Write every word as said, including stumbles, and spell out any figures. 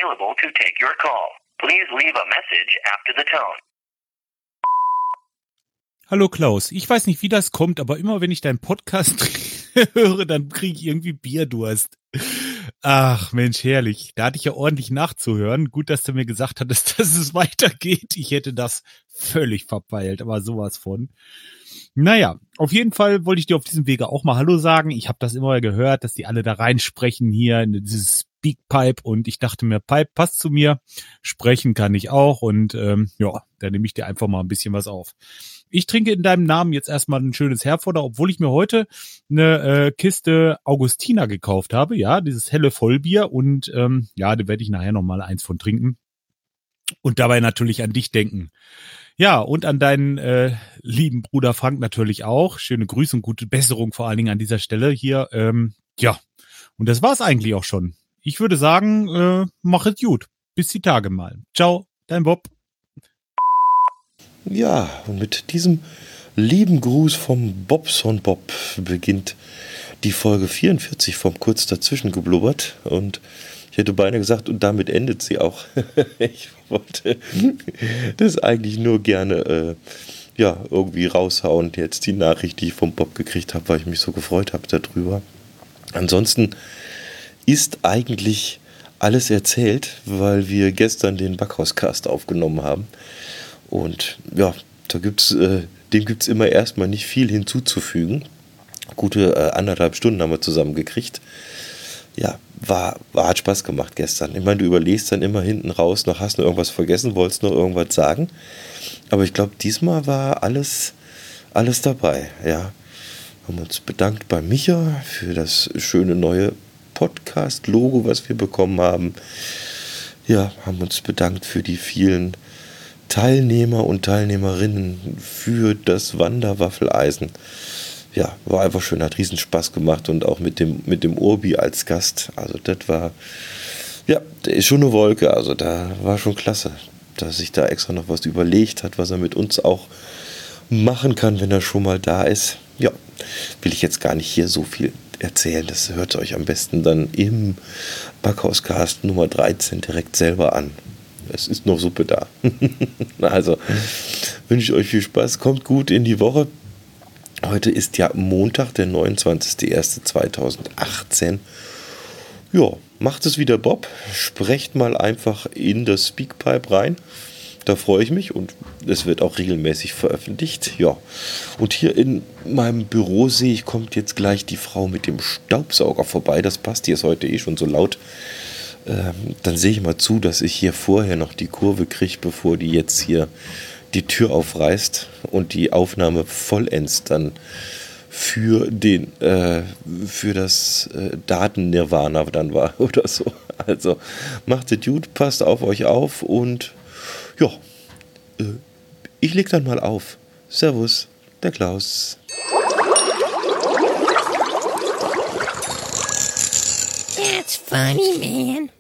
available to take your call. Please leave a message after the tone. Hallo Klaus, ich weiß nicht, wie das kommt, aber immer wenn ich deinen Podcast höre, dann kriege ich irgendwie Bierdurst. Ach Mensch, herrlich. Da hatte ich ja ordentlich nachzuhören. Gut, dass du mir gesagt hattest, dass es weitergeht. Ich hätte das völlig verpeilt, aber sowas von. Naja, auf jeden Fall wollte ich dir auf diesem Wege auch mal Hallo sagen. Ich habe das immer gehört, dass die alle da reinsprechen hier in dieses Speakpipe und ich dachte mir, Pipe passt zu mir. Sprechen kann ich auch und ähm, ja, da nehme ich dir einfach mal ein bisschen was auf. Ich trinke in deinem Namen jetzt erstmal ein schönes Herforder, obwohl ich mir heute eine äh, Kiste Augustiner gekauft habe. Ja, dieses helle Vollbier und ähm, ja, da werde ich nachher nochmal eins von trinken. Und dabei natürlich an dich denken. Ja, und an deinen äh, lieben Bruder Frank natürlich auch. Schöne Grüße und gute Besserung vor allen Dingen an dieser Stelle hier. Ähm, ja, und das war's eigentlich auch schon. Ich würde sagen, äh, mach es gut. Bis die Tage mal. Ciao, dein Bob. Ja, und mit diesem lieben Gruß vom Bobson Bob beginnt die Folge vierundvierzig vom Kurz dazwischen geblubbert. Und ich hätte beinahe gesagt, und damit endet sie auch. Ich wollte das eigentlich nur gerne äh, ja, irgendwie raushauen. Jetzt die Nachricht, die ich vom Bob gekriegt habe, weil ich mich so gefreut habe darüber. Ansonsten ist eigentlich alles erzählt, weil wir gestern den Backhauscast aufgenommen haben. Und ja, da gibt's, äh, dem gibt es immer erstmal nicht viel hinzuzufügen. Gute äh, anderthalb Stunden haben wir zusammen gekriegt. Ja, war, war, hat Spaß gemacht gestern. Ich meine, du überlegst dann immer hinten raus, noch hast du irgendwas vergessen, wolltest noch irgendwas sagen. Aber ich glaube, diesmal war alles, alles dabei. Ja, haben uns bedankt bei Micha für das schöne neue Podcast-Logo, was wir bekommen haben. Ja, haben uns bedankt für die vielen Teilnehmer und Teilnehmerinnen für das Wanderwaffeleisen. Ja, war einfach schön, hat riesen Spaß gemacht und auch mit dem, mit dem Urbi als Gast. Also das war, ja, der ist schon eine Wolke, also da war schon klasse, dass sich da extra noch was überlegt hat, was er mit uns auch machen kann, wenn er schon mal da ist. Ja, will ich jetzt gar nicht hier so viel erzählen, das hört euch am besten dann im Backhauscast Nummer dreizehn direkt selber an. Es ist noch Suppe da. Also wünsche ich euch viel Spaß. Kommt gut in die Woche. Heute ist ja Montag, der neunundzwanzigster erster zweitausendachtzehn. Ja, macht es wieder Bob. Sprecht mal einfach in das Speakpipe rein. Da freue ich mich und es wird auch regelmäßig veröffentlicht. Ja, und hier in meinem Büro sehe ich, kommt jetzt gleich die Frau mit dem Staubsauger vorbei. Das passt, hier ist heute eh schon so laut. Ähm, dann sehe ich mal zu, dass ich hier vorher noch die Kurve kriege, bevor die jetzt hier die Tür aufreißt und die Aufnahme vollends dann für den äh, für das äh, Daten-Nirvana dann war oder so. Also macht es gut, passt auf euch auf und ja, äh, ich leg dann mal auf. Servus, der Klaus. That's funny, man.